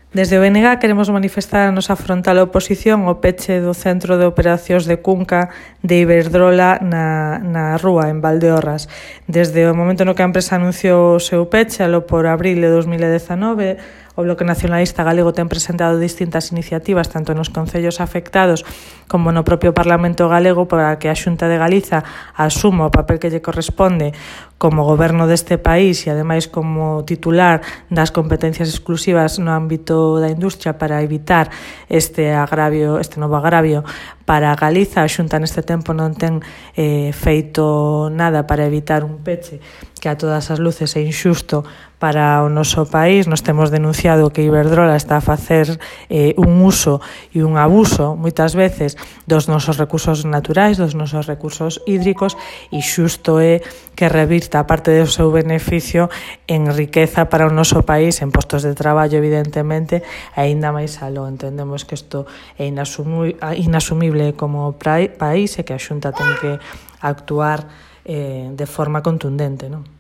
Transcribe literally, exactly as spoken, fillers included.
Desde o B N G queremos manifestar a nosa frontal oposición ao peche do Centro de Operacións de Cunca de Iberdrola na, na Rúa, en Valdeorras. Desde o momento no que a empresa anunciou o seu peche, alo por abril de dos mil dezanove, o Bloque Nacionalista Galego ten presentado distintas iniciativas tanto nos concellos afectados como no propio Parlamento Galego para que a Xunta de Galiza asuma o papel que lle corresponde como goberno deste país e ademais como titular das competencias exclusivas no ámbito da industria para evitar este agravio, este novo agravio para Galiza. A Xunta neste tempo non ten eh, feito nada para evitar un peche que a todas as luces é inxusto para o noso país. Nos temos denunciado que Iberdrola está a facer eh, un uso e un abuso moitas veces dos nosos recursos naturais, dos nosos recursos hídricos, e xusto é que revirta a parte do seu beneficio en riqueza para o noso país, en postos de traballo, evidentemente, e aínda máis aló. Entendemos que isto é inasumible como país e que a Xunta ten que actuar eh, de forma contundente, non?